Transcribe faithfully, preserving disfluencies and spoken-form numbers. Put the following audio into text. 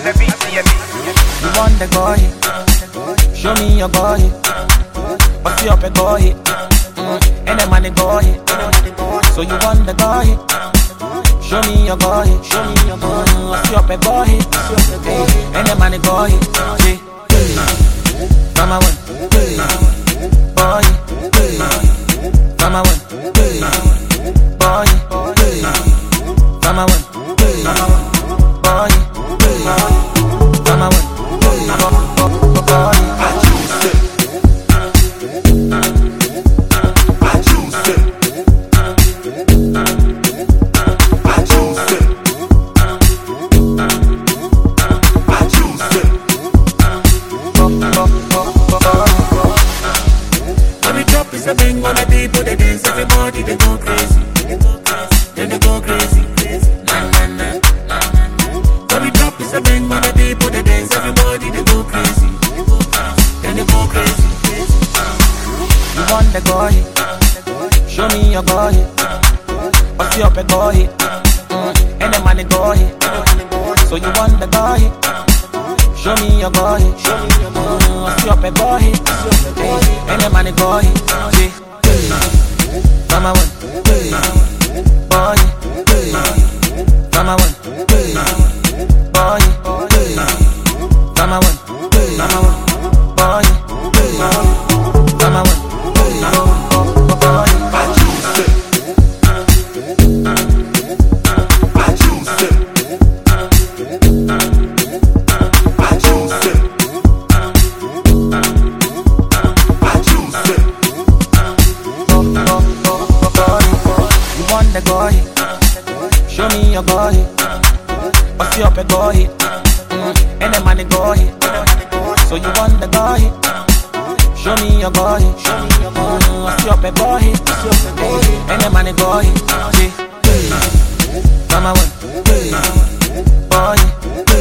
You want the go hit? Show me your go hit. What's your up go hit? Mm. And the money go hit. So you want the go hit? Show me your go hit. Show me your go hit. What's your up go hit? And the money go hit. See? Mama one. Boy. Mama one. Boy. Mama one. Boy. Mama one. Everybody they go crazy, then they go crazy. Nah nah nah, when we drop it's a bang on the people they dance. Everybody they go crazy, then they go crazy. You want the go hit? Show me your go hit. What's your up go hit? Mm. And the money go hit. So you want the go hit? Show me your go hit. Mm. What's your up go hit? And the money go hit. See? Mama one, boy. Mama one, boy. Mama one, boy. Mama one, boy. I choose it. I choose it. I choose it. I choose it. You want the go hit? Show me your go hit. What's your up go hit? Mm. And the money go hit. So you want the go hit? Show me your go hit. Mm. What's your up go hit? And the money go hit. See? Mama one, boy.